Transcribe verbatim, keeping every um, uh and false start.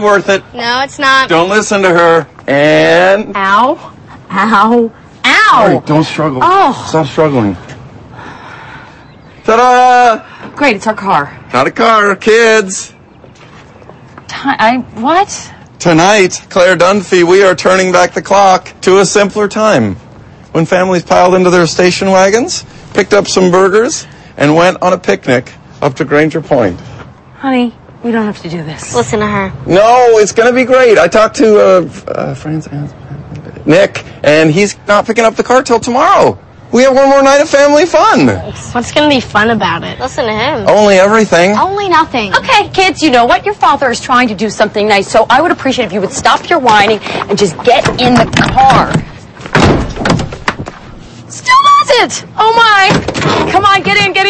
worth it. No, it's not. Don't listen to her. And... Ow. Ow. Ow. All right, don't struggle. Oh. Stop struggling. Ta-da! Great, it's our car. Not a car, kids. I, what? Tonight, Claire Dunphy, we are turning back the clock to a simpler time when families piled into their station wagons, picked up some burgers, and went on a picnic up to Granger Point. Honey, we don't have to do this. Listen to her. No, it's going to be great. I talked to uh, uh, Fran's Nick, and he's not picking up the car till tomorrow. We have one more night of family fun. What's going to be fun about it? Listen to him. Only everything. Only nothing. Okay, kids, you know what? Your father is trying to do something nice, so I would appreciate if you would stop your whining and just get in the car. Still does it! Oh, my. Come on, get in, get in.